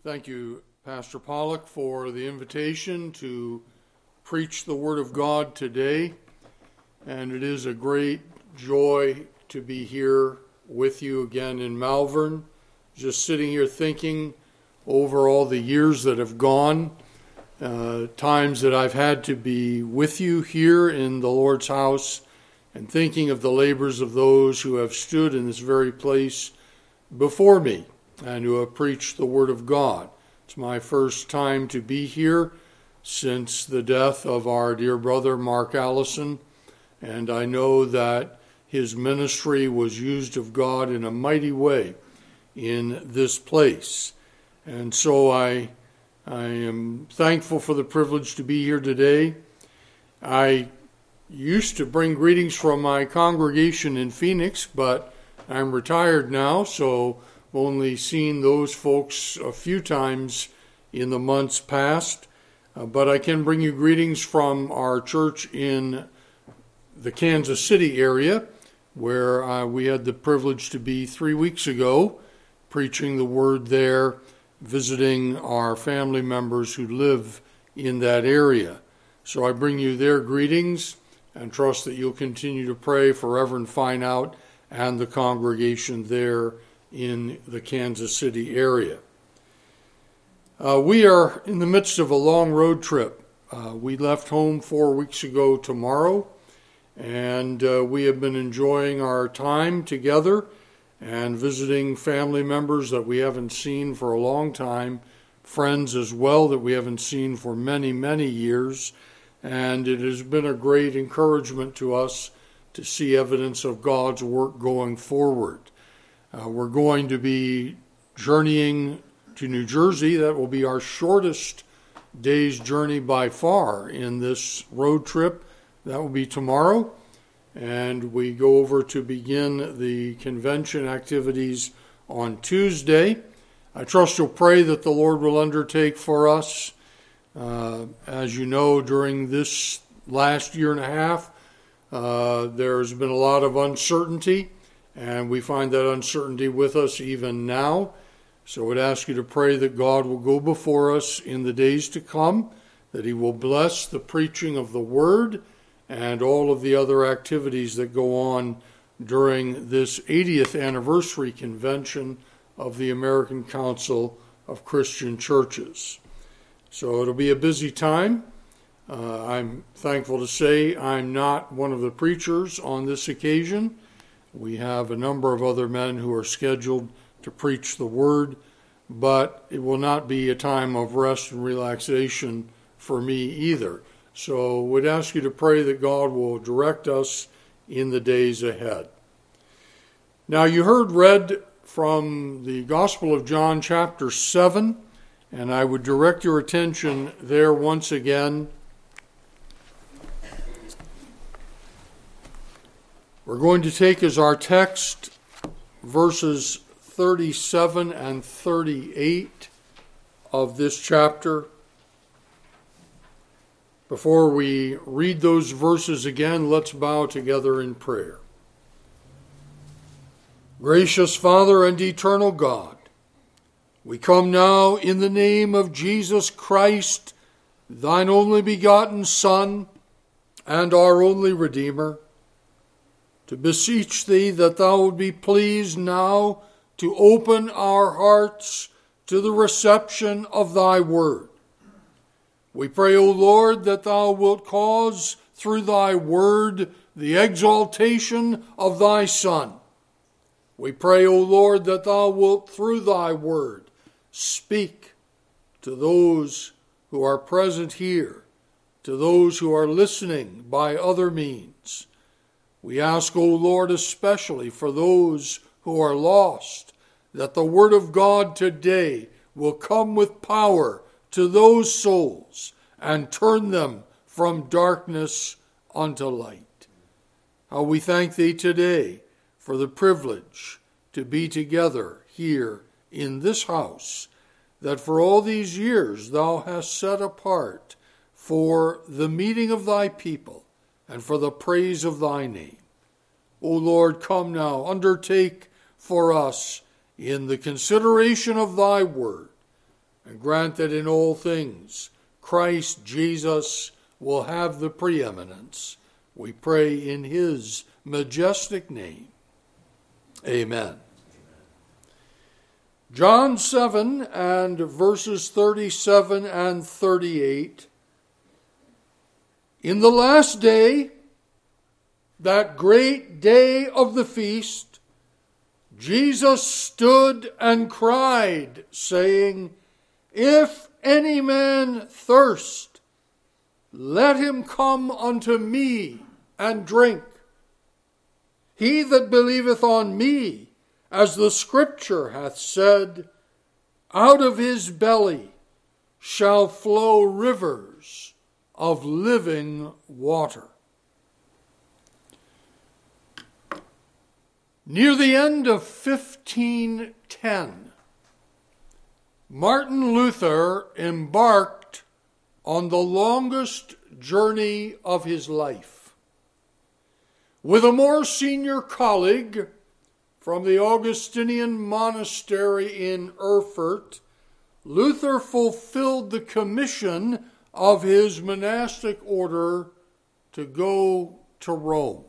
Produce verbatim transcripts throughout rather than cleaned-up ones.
Thank you, Pastor Pollock, for the invitation to preach the Word of God today. And it is a great joy to be here with you again in Malvern, just sitting here thinking over all the years that have gone, uh, times that I've had to be with you here in the Lord's house, and thinking of the labors of those who have stood in this very place before me and who have preached the Word of God. It's my first time to be here since the death of our dear brother Mark Allison, and I know that his ministry was used of God in a mighty way in this place. And so I, I am thankful for the privilege to be here today. I used to bring greetings from my congregation in Phoenix, but I'm retired now, so I've only seen those folks a few times in the months past. Uh, but I can bring you greetings from our church in the Kansas City area, where uh, we had the privilege to be three weeks ago, preaching the word there, visiting our family members who live in that area. So I bring you their greetings and trust that you'll continue to pray for Reverend Fineout and the congregation there in the Kansas City area. Uh, we are in the midst of a long road trip. Uh, we left home four weeks ago tomorrow, and uh, we have been enjoying our time together and visiting family members that we haven't seen for a long time, friends as well that we haven't seen for many, many years, and it has been a great encouragement to us to see evidence of God's work going forward. Uh, we're going to be journeying to New Jersey. That will be our shortest day's journey by far in this road trip. That will be tomorrow. And we go over to begin the convention activities on Tuesday. I trust you'll pray that the Lord will undertake for us. Uh, as you know, during this last year and a half, uh, there's been a lot of uncertainty, and we find that uncertainty with us even now. So I would ask you to pray that God will go before us in the days to come, that he will bless the preaching of the word and all of the other activities that go on during this eightieth anniversary convention of the American Council of Christian Churches. So it'll be a busy time. Uh, I'm thankful to say I'm not one of the preachers on this occasion. We have a number of other men who are scheduled to preach the word, but it will not be a time of rest and relaxation for me either. So we'd ask you to pray that God will direct us in the days ahead. Now, you heard read from the Gospel of John chapter seven, and I would direct your attention there once again. We're going to take as our text verses thirty-seven and thirty-eight of this chapter. Before we read those verses again, let's bow together in prayer. Gracious Father and eternal God, we come now in the name of Jesus Christ, thine only begotten Son and our only Redeemer, to beseech thee that thou would be pleased now to open our hearts to the reception of thy word. We pray, O Lord, that thou wilt cause through thy word the exaltation of thy Son. We pray, O Lord, that thou wilt through thy word speak to those who are present here, to those who are listening by other means. We ask, O Lord, especially for those who are lost, that the word of God today will come with power to those souls and turn them from darkness unto light. How we thank thee today for the privilege to be together here in this house, that for all these years thou hast set apart for the meeting of thy people and for the praise of thy name. O Lord, come now, undertake for us in the consideration of thy word. and grant that in all things Christ Jesus will have the preeminence. We pray in his majestic name. Amen. John seven and verses thirty-seven and thirty-eight. In the last day, that great day of the feast, Jesus stood and cried, saying, If any man thirst, let him come unto me and drink. He that believeth on me, as the Scripture hath said, out of his belly shall flow rivers of living water. Near the end of fifteen ten, Martin Luther embarked on the longest journey of his life. With a more senior colleague from the Augustinian monastery in Erfurt, Luther fulfilled the commission of his monastic order to go to Rome.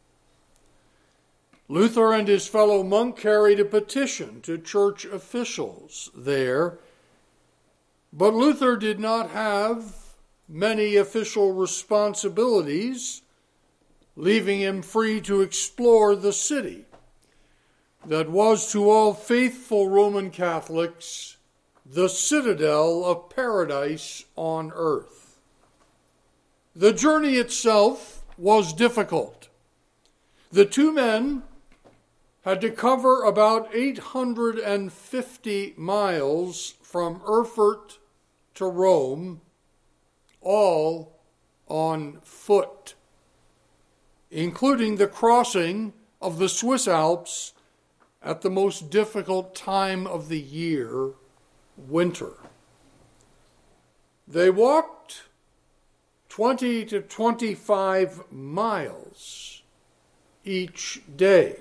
Luther and his fellow monk carried a petition to church officials there, but Luther did not have many official responsibilities, leaving him free to explore the city that was to all faithful Roman Catholics the citadel of paradise on earth. The journey itself was difficult. The two men had to cover about eight hundred fifty miles from Erfurt to Rome, all on foot, including the crossing of the Swiss Alps at the most difficult time of the year, winter. They walked twenty to twenty-five miles each day.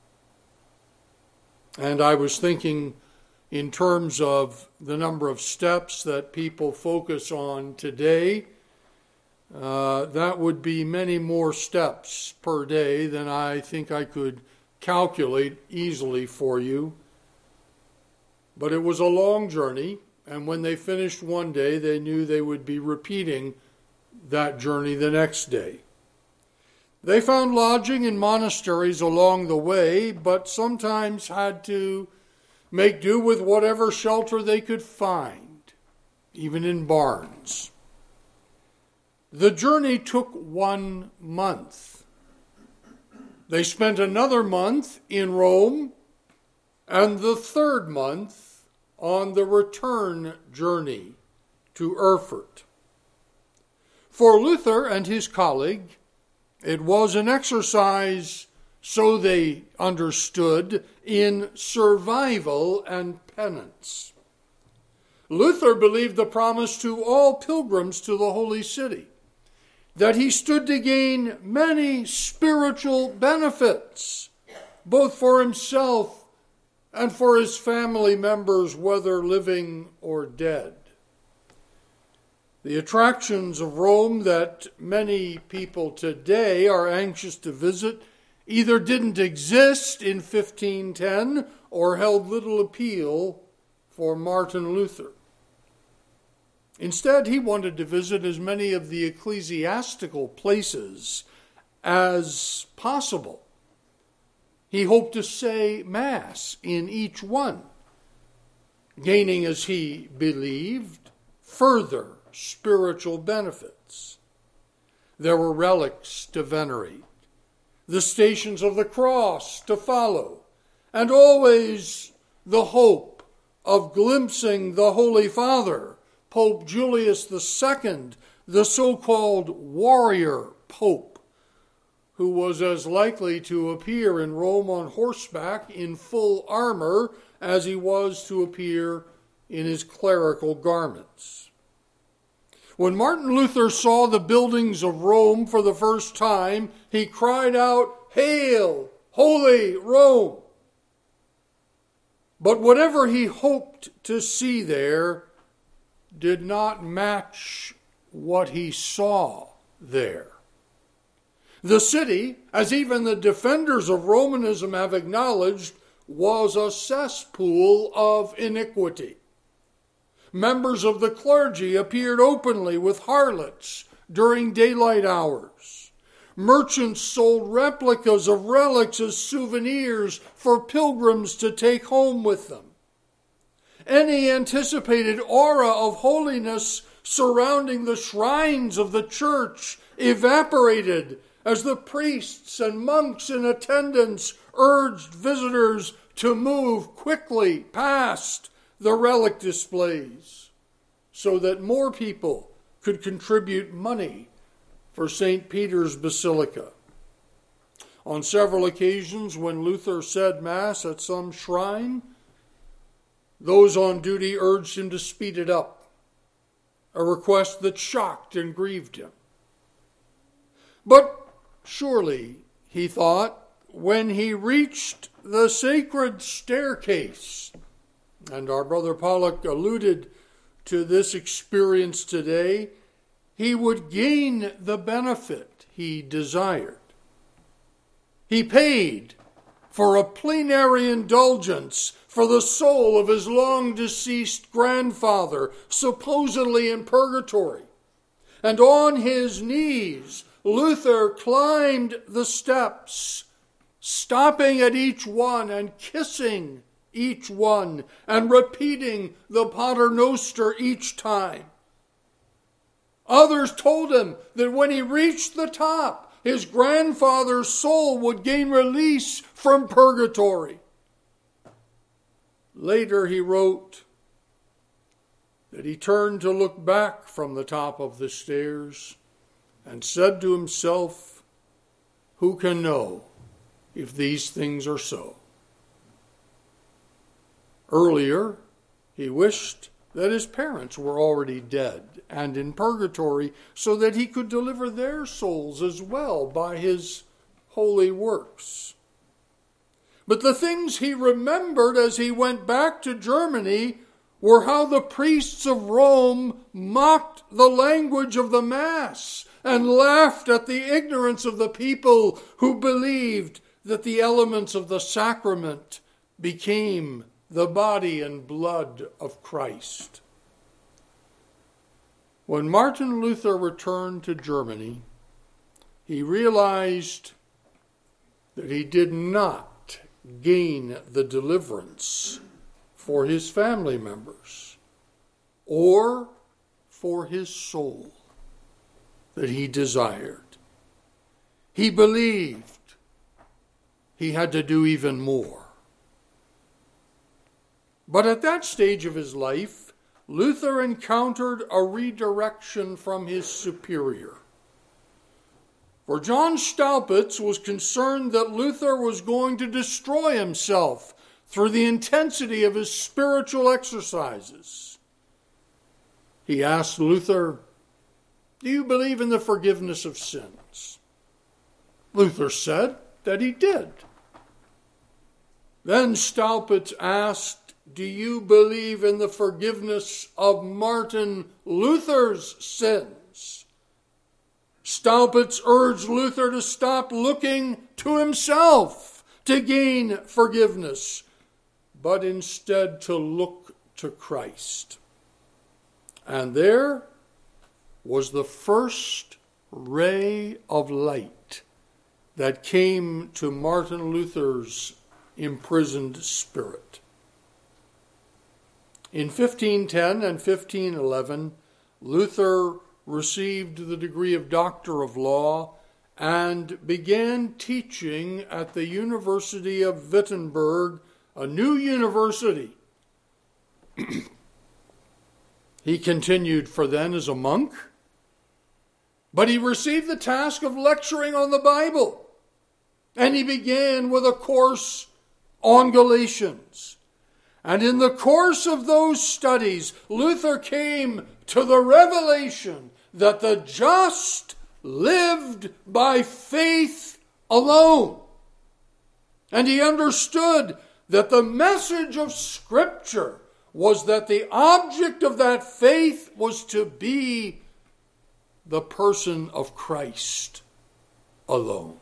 And I was thinking in terms of the number of steps that people focus on today, uh, that would be many more steps per day than I think I could calculate easily for you. But it was a long journey, and when they finished one day, they knew they would be repeating that journey the next day. They found lodging in monasteries along the way, but sometimes had to make do with whatever shelter they could find, even in barns. The journey took one month. They spent another month in Rome, and the third month on the return journey to Erfurt. For Luther and his colleague, it was an exercise, so they understood, in survival and penance. Luther believed the promise to all pilgrims to the holy city, that he stood to gain many spiritual benefits, both for himself and for his family members, whether living or dead. The attractions of Rome that many people today are anxious to visit either didn't exist in fifteen ten or held little appeal for Martin Luther. Instead, he wanted to visit as many of the ecclesiastical places as possible. He hoped to say Mass in each one, gaining, as he believed, further spiritual benefits. There were relics to venerate, the Stations of the Cross to follow, and always the hope of glimpsing the Holy Father, Pope Julius the Second, the so-called warrior pope, who was as likely to appear in Rome on horseback in full armor as he was to appear in his clerical garments. When Martin Luther saw the buildings of Rome for the first time, he cried out, "Hail, Holy Rome!" But whatever he hoped to see there, did not match what he saw there. The city, as even the defenders of Romanism have acknowledged, was a cesspool of iniquity. Members of the clergy appeared openly with harlots during daylight hours. Merchants sold replicas of relics as souvenirs for pilgrims to take home with them. Any anticipated aura of holiness surrounding the shrines of the church evaporated as the priests and monks in attendance urged visitors to move quickly past the relic displays so that more people could contribute money for Saint Peter's Basilica. On several occasions when Luther said Mass at some shrine, those on duty urged him to speed it up, a request that shocked and grieved him. But surely, he thought, when he reached the sacred staircase, and our brother Pollock alluded to this experience today, he would gain the benefit he desired. He paid for a plenary indulgence for the soul of his long-deceased grandfather, supposedly in purgatory. And on his knees, Luther climbed the steps, stopping at each one and kissing each one and repeating the Pater Noster each time. Others told him that when he reached the top, his grandfather's soul would gain release from purgatory. Later he wrote that he turned to look back from the top of the stairs and said to himself, "Who can know if these things are so?" Earlier, he wished that his parents were already dead and in purgatory so that he could deliver their souls as well by his holy works. But the things he remembered as he went back to Germany were how the priests of Rome mocked the language of the Mass and laughed at the ignorance of the people who believed that the elements of the sacrament became the body and blood of Christ. When Martin Luther returned to Germany, he realized that he did not gain the deliverance for his family members or for his soul that he desired. He believed he had to do even more. But at that stage of his life, Luther encountered a redirection from his superior. For John Staupitz was concerned that Luther was going to destroy himself through the intensity of his spiritual exercises. He asked Luther, "Do you believe in the forgiveness of sins?" Luther said that he did. Then Staupitz asked, "Do you believe in the forgiveness of Martin Luther's sins?" Staupitz urged Luther to stop looking to himself to gain forgiveness, but instead to look to Christ. And there was the first ray of light that came to Martin Luther's imprisoned spirit. In fifteen ten and fifteen eleven, Luther received the degree of Doctor of Law and began teaching at the University of Wittenberg, a new university. He continued for then as a monk, but he received the task of lecturing on the Bible, and he began with a course on Galatians. And in the course of those studies, Luther came to the revelation that the just lived by faith alone. And he understood that the message of Scripture was that the object of that faith was to be the person of Christ alone.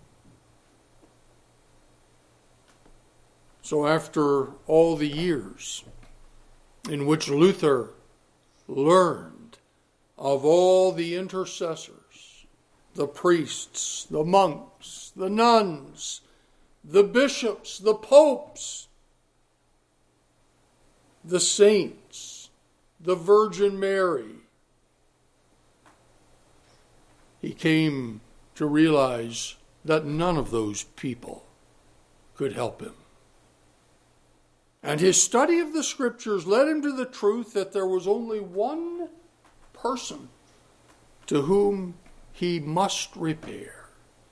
So after all the years in which Luther learned of all the intercessors, the priests, the monks, the nuns, the bishops, the popes, the saints, the Virgin Mary, he came to realize that none of those people could help him. And his study of the Scriptures led him to the truth that there was only one person to whom he must repair.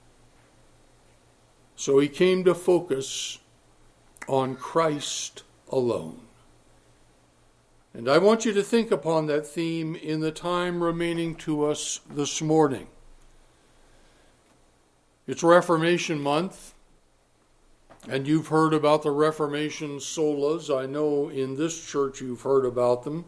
So he came to focus on Christ alone. And I want you to think upon that theme in the time remaining to us this morning. It's Reformation Month, and you've heard about the Reformation solas. I know in this church you've heard about them.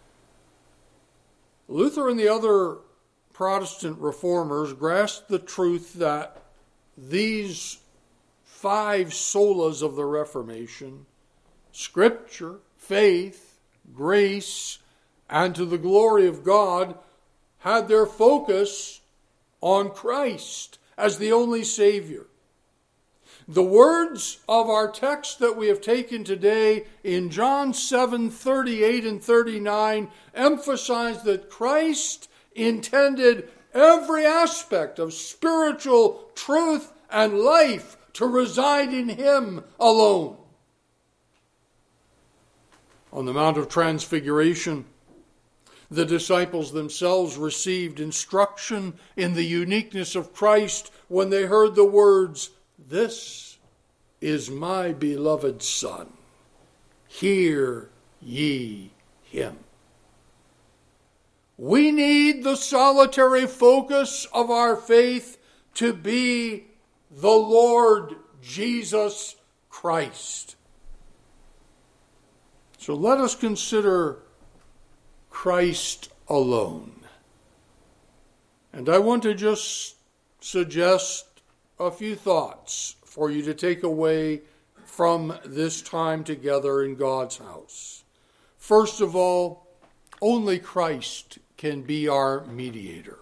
Luther and the other Protestant reformers grasped the truth that these five solas of the Reformation, Scripture, faith, grace, and to the glory of God, had their focus on Christ as the only Savior. The words of our text that we have taken today in John seven, thirty-eight and thirty-nine emphasize that Christ intended every aspect of spiritual truth and life to reside in Him alone. On the Mount of Transfiguration, the disciples themselves received instruction in the uniqueness of Christ when they heard the words, "This is my beloved Son. Hear ye him." We need the solitary focus of our faith to be the Lord Jesus Christ. So let us consider Christ alone. And I want to just suggest a few thoughts for you to take away from this time together in God's house. First of all, only Christ can be our mediator.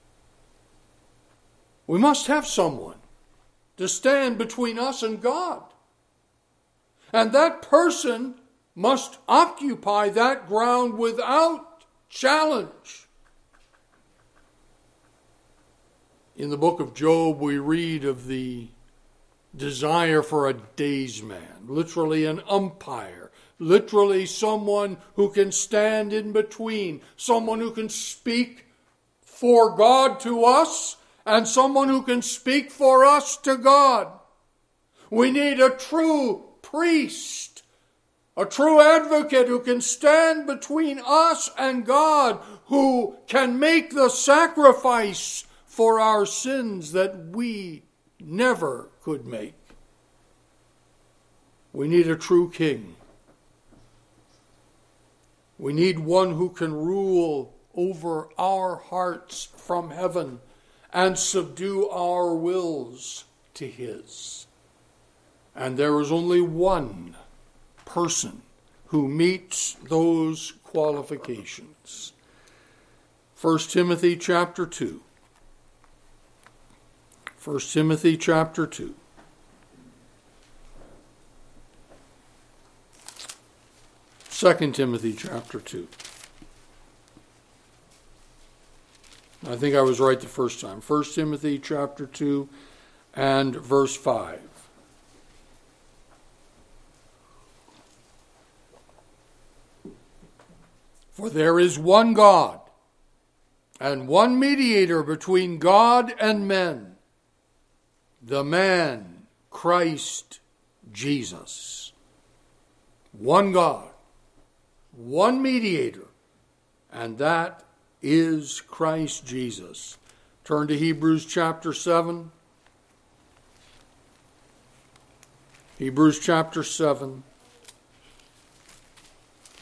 We must have someone to stand between us and God. And that person must occupy that ground without challenge. In the book of Job, we read of the desire for a daysman, literally an umpire, literally someone who can stand in between, someone who can speak for God to us, and someone who can speak for us to God. We need a true priest, a true advocate who can stand between us and God, who can make the sacrifice for our sins that we never could make. We need a true king. We need one who can rule over our hearts from heaven and subdue our wills to his. And there is only one person who meets those qualifications. First Timothy chapter two. First Timothy chapter two. Second Timothy chapter two. I think I was right the first time. First Timothy chapter two and verse five. For there is one God and one mediator between God and men, the man Christ Jesus. One God, one mediator, and that is Christ Jesus. Turn to Hebrews chapter seven. Hebrews chapter seven.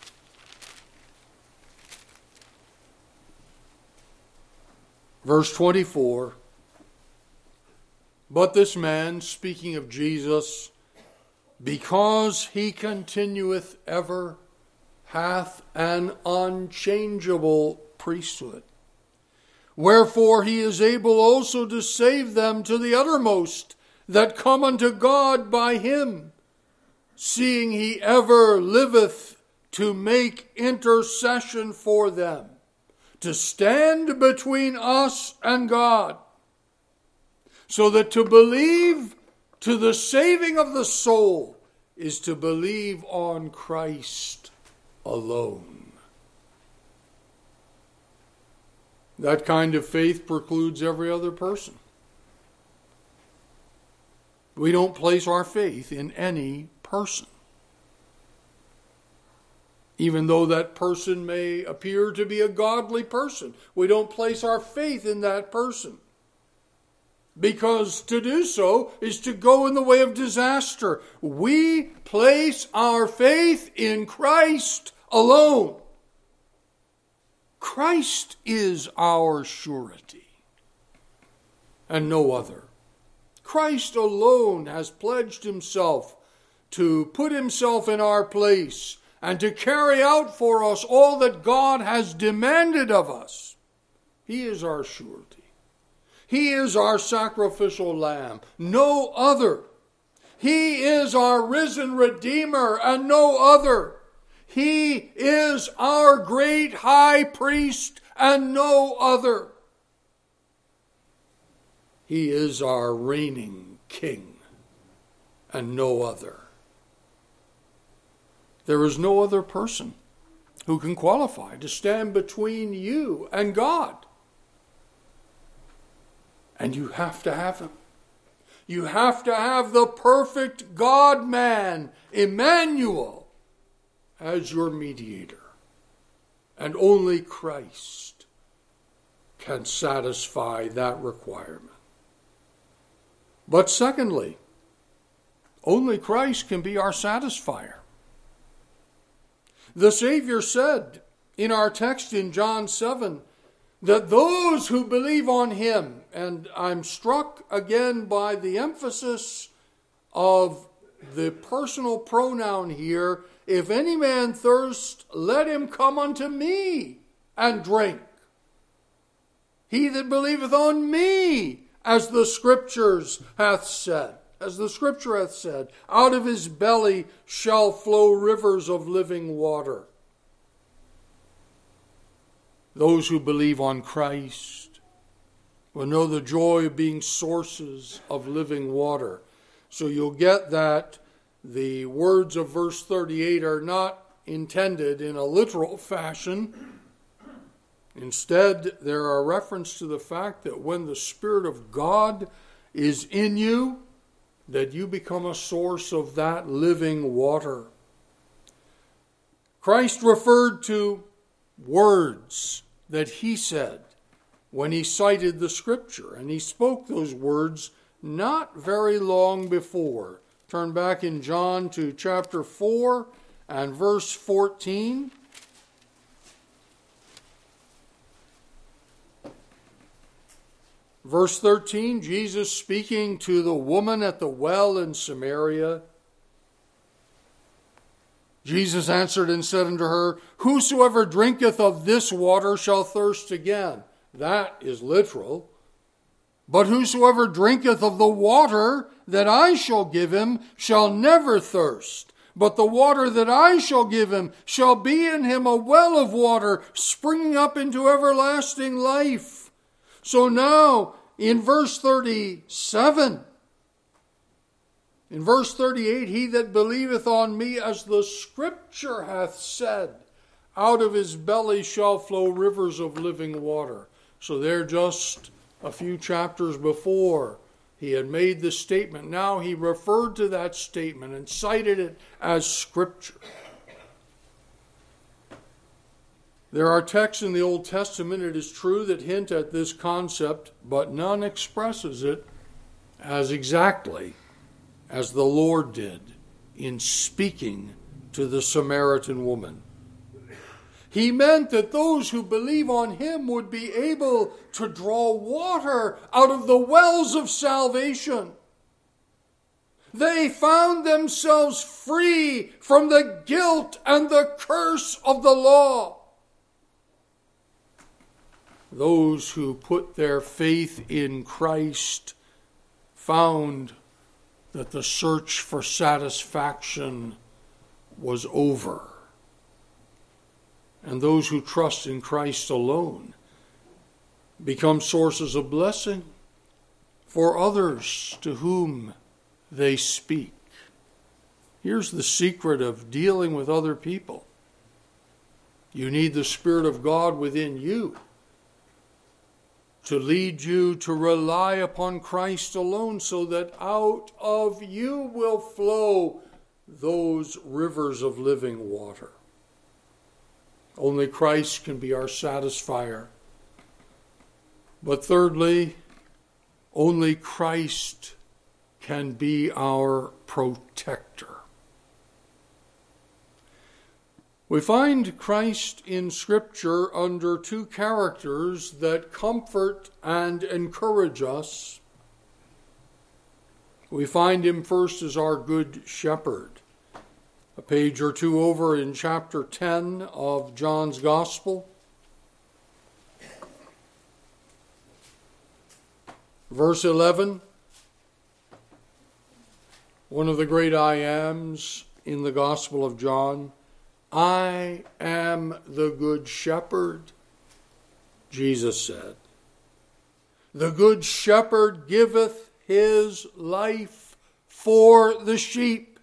Verse twenty-four, but this man, speaking of Jesus, because he continueth ever, hath an unchangeable priesthood. Wherefore he is able also to save them to the uttermost that come unto God by him, seeing he ever liveth to make intercession for them, to stand between us and God, so that to believe to the saving of the soul is to believe on Christ alone. That kind of faith precludes every other person. We don't place our faith in any person, even though that person may appear to be a godly person. We don't place our faith in that person, because to do so is to go in the way of disaster. We place our faith in Christ alone. Christ is our surety, and no other. Christ alone has pledged himself to put himself in our place and to carry out for us all that God has demanded of us. He is our surety. He is our sacrificial lamb, no other. He is our risen Redeemer and no other. He is our great high priest and no other. He is our reigning king and no other. There is no other person who can qualify to stand between you and God. And you have to have him. You have to have the perfect God-man, Emmanuel, as your mediator. And only Christ can satisfy that requirement. But secondly, only Christ can be our satisfier. The Savior said in our text in John seven that those who believe on him, and I'm struck again by the emphasis of the personal pronoun here, if any man thirst, let him come unto me and drink. He that believeth on me, as the Scriptures hath said, as the Scripture hath said, out of his belly shall flow rivers of living water. Those who believe on Christ will know the joy of being sources of living water. So you'll get that the words of verse thirty-eight are not intended in a literal fashion. Instead, there are reference to the fact that when the Spirit of God is in you, that you become a source of that living water. Christ referred to words that he said when he cited the Scripture, and he spoke those words not very long before. Turn back in John to chapter four and verse fourteen. Verse thirteen, Jesus speaking to the woman at the well in Samaria. Jesus answered and said unto her, whosoever drinketh of this water shall thirst again. That is literal. But whosoever drinketh of the water that I shall give him shall never thirst. But the water that I shall give him shall be in him a well of water springing up into everlasting life. So now, in verse thirty-seven, in verse thirty-eight, he that believeth on me, as the Scripture hath said, out of his belly shall flow rivers of living water. So there just a few chapters before, he had made the statement. Now he referred to that statement and cited it as Scripture. There are texts in the Old Testament, it is true, that hint at this concept, but none expresses it as exactly as the Lord did in speaking to the Samaritan woman. He meant that those who believe on him would be able to draw water out of the wells of salvation. They found themselves free from the guilt and the curse of the law. Those who put their faith in Christ found that the search for satisfaction was over. And those who trust in Christ alone become sources of blessing for others to whom they speak. Here's the secret of dealing with other people. You need the Spirit of God within you to lead you to rely upon Christ alone, so that out of you will flow those rivers of living water. Only Christ can be our satisfier. But thirdly, only Christ can be our protector. We find Christ in Scripture under two characters that comfort and encourage us. We find him first as our good shepherd. A page or two over in chapter ten of John's Gospel. Verse eleven, one of the great I ams in the Gospel of John. I am the good shepherd, Jesus said. The good shepherd giveth his life for the sheep.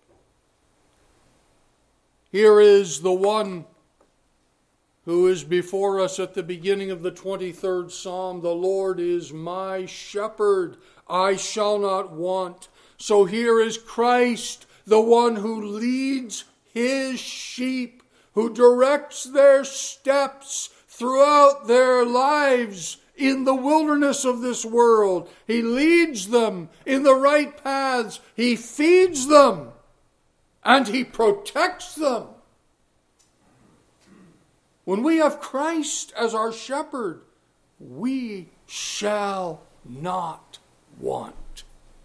Here is the one who is before us at the beginning of the twenty-third Psalm. The Lord is my shepherd, I shall not want. So here is Christ, the one who leads his sheep, who directs their steps throughout their lives in the wilderness of this world. He leads them in the right paths. He feeds them and he protects them. When we have Christ as our shepherd, we shall not want.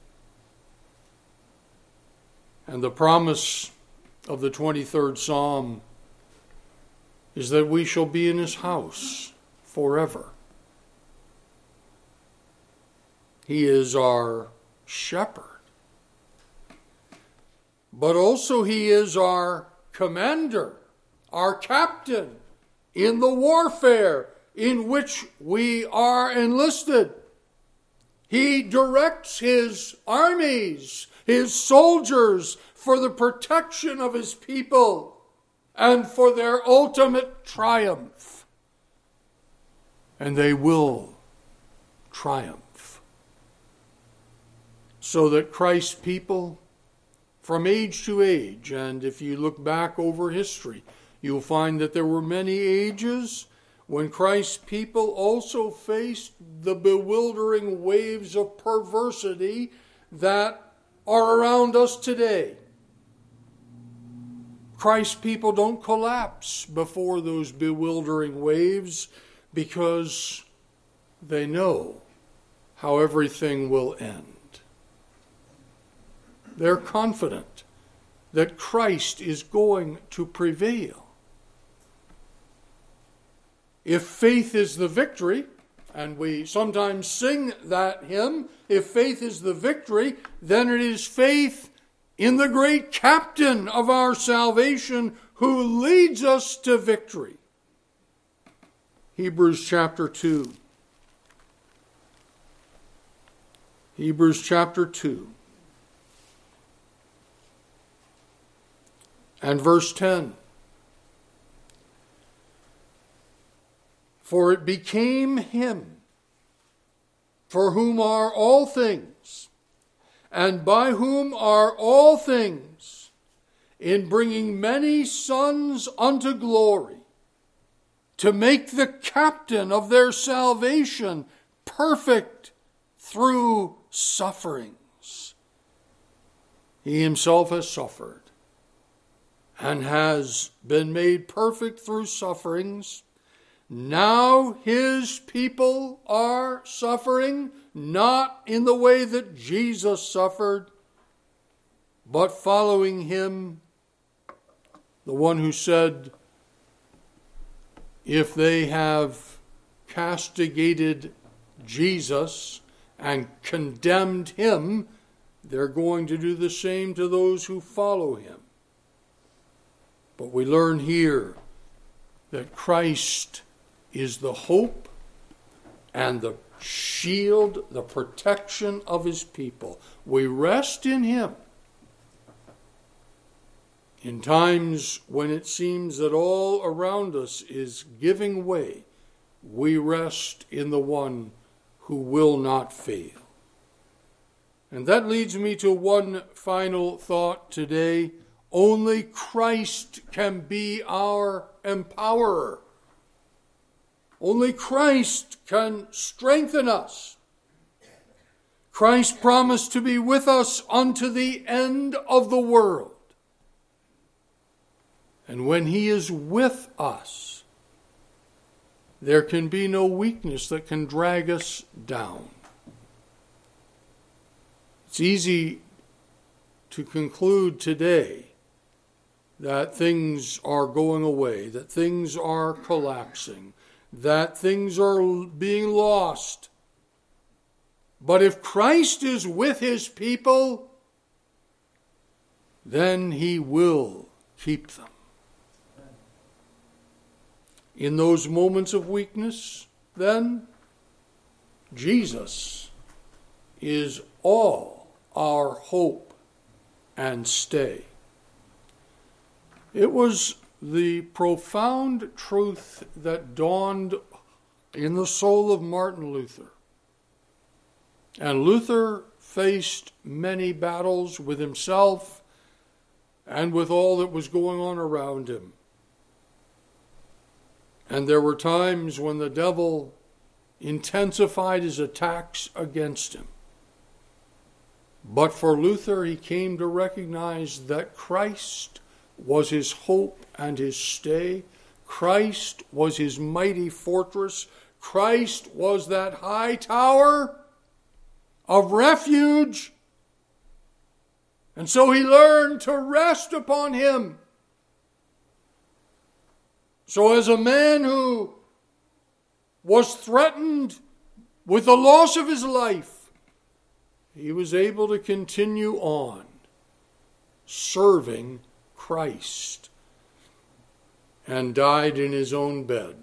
And the promise of the twenty-third Psalm is that we shall be in his house forever. He is our shepherd, but also he is our commander, our captain in the warfare in which we are enlisted. He directs his armies, his soldiers, for the protection of his people and for their ultimate triumph. And they will triumph. So that Christ's people, from age to age, and if you look back over history, you'll find that there were many ages when Christ's people also faced the bewildering waves of perversity that are around us today. Christ's people don't collapse before those bewildering waves because they know how everything will end. They're confident that Christ is going to prevail. If faith is the victory, and we sometimes sing that hymn, if faith is the victory, then it is faith in the great captain of our salvation who leads us to victory. Hebrews chapter two. Hebrews chapter two. And verse ten. For it became him, for whom are all things, and by whom are all things, in bringing many sons unto glory, to make the captain of their salvation perfect through sufferings. He himself has suffered and has been made perfect through sufferings. Now his people are suffering, not in the way that Jesus suffered, but following him, the one who said, if they have castigated Jesus and condemned him, they're going to do the same to those who follow him. But we learn here that Christ is the hope and the shield, the protection of his people. We rest in him. In times when it seems that all around us is giving way, we rest in the one who will not fail. And that leads me to one final thought today. Only Christ can be our empowerer. Only Christ can strengthen us. Christ promised to be with us unto the end of the world. And when he is with us, there can be no weakness that can drag us down. It's easy to conclude today that things are going away, that things are collapsing, that things are being lost. But if Christ is with his people, then he will keep them. In those moments of weakness, then, Jesus is all our hope and stay. It was the profound truth that dawned in the soul of Martin Luther. And Luther faced many battles with himself and with all that was going on around him. And there were times when the devil intensified his attacks against him. But for Luther, he came to recognize that Christ was his hope and his stay. Christ was his mighty fortress. Christ was that high tower of refuge. And so he learned to rest upon him. So as a man who was threatened with the loss of his life, he was able to continue on serving Christ and died in his own bed.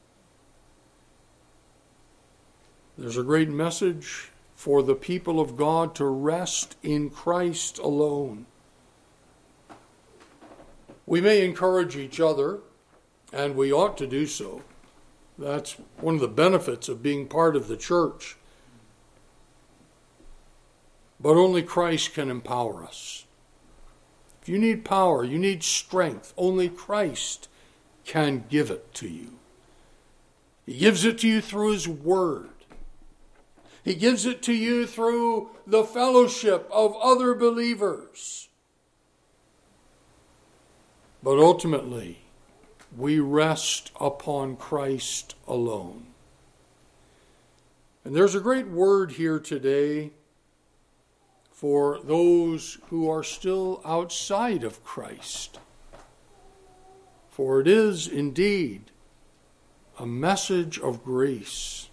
There's a great message for the people of God to rest in Christ alone. We may encourage each other, and we ought to do so. That's one of the benefits of being part of the church. But only Christ can empower us. If you need power, you need strength, only Christ can give it to you. He gives it to you through his word. He gives it to you through the fellowship of other believers. But ultimately, we rest upon Christ alone. And there's a great word here today for those who are still outside of Christ. For it is indeed a message of grace.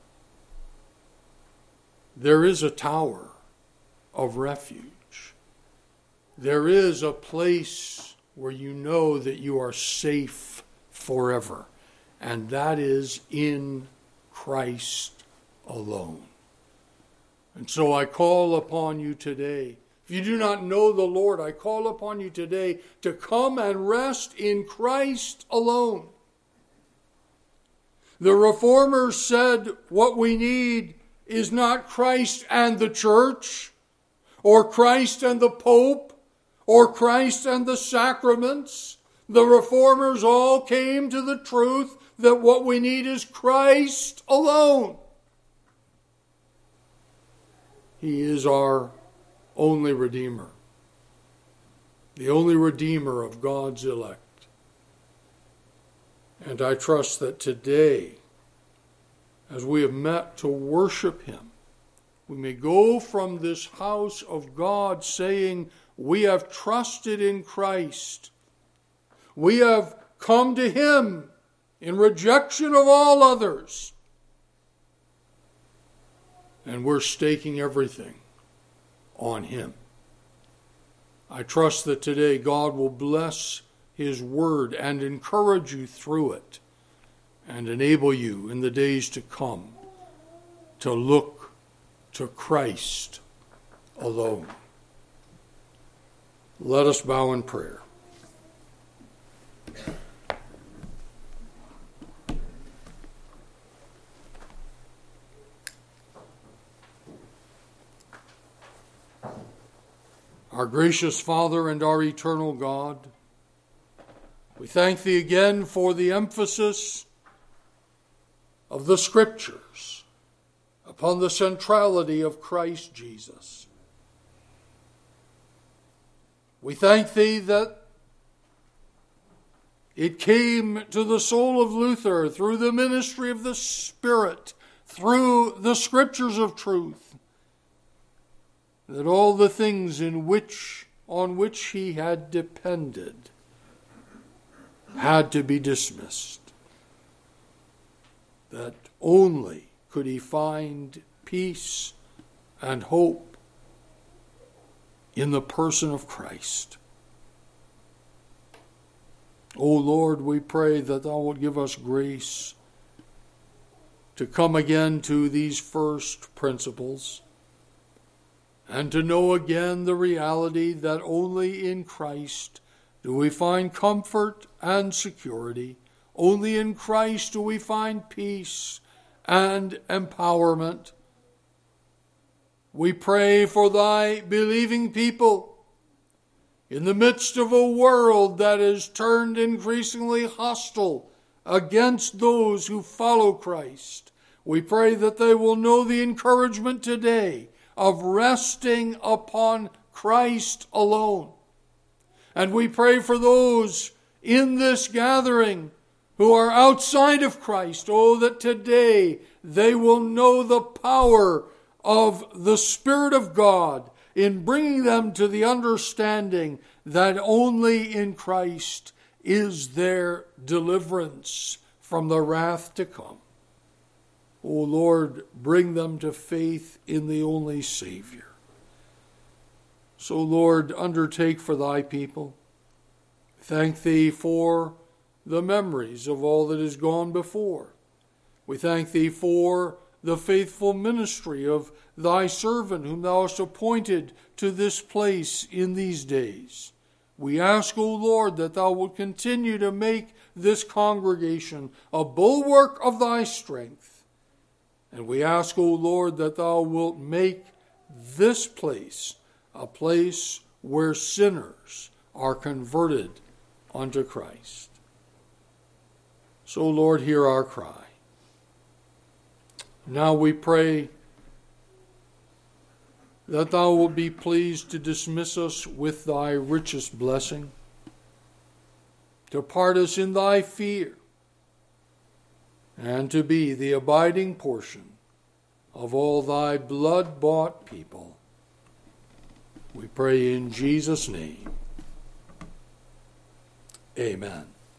There is a tower of refuge. There is a place where you know that you are safe forever. And that is in Christ alone. And so I call upon you today. If you do not know the Lord, I call upon you today to come and rest in Christ alone. The Reformers said what we need is not Christ and the church, or Christ and the Pope, or Christ and the sacraments. The Reformers all came to the truth that what we need is Christ alone. He is our only Redeemer. the only Redeemer of God's elect. And I trust that today, as we have met to worship him, we may go from this house of God saying, we have trusted in Christ. We have come to him in rejection of all others. And we're staking everything on him. I trust that today God will bless his word and encourage you through it and enable you in the days to come to look to Christ alone. Let us bow in prayer. Our gracious Father and our eternal God, we thank thee again for the emphasis of the Scriptures upon the centrality of Christ Jesus. We thank thee that it came to the soul of Luther through the ministry of the Spirit, through the Scriptures of truth, that all the things in which, on which he had depended had to be dismissed. That only could he find peace and hope in the person of Christ. O Lord, we pray that thou wilt give us grace to come again to these first principles and to know again the reality that only in Christ do we find comfort and security. Only in Christ do we find peace and empowerment. We pray for thy believing people in the midst of a world that is turned increasingly hostile against those who follow Christ. We pray that they will know the encouragement today of resting upon Christ alone. And we pray for those in this gathering who are outside of Christ. Oh, that today they will know the power of the Spirit of God in bringing them to the understanding that only in Christ is there deliverance from the wrath to come. O Lord, bring them to faith in the only Savior. So, Lord, undertake for thy people. Thank thee for the memories of all that has gone before. We thank thee for the faithful ministry of thy servant whom thou hast appointed to this place in these days. We ask, O Lord, that thou wilt continue to make this congregation a bulwark of thy strength. And we ask, O Lord, that thou wilt make this place a place where sinners are converted unto Christ. So, Lord, hear our cry. Now we pray that thou wilt be pleased to dismiss us with thy richest blessing, to part us in thy fear, and to be the abiding portion of all thy blood-bought people. We pray in Jesus' name. Amen.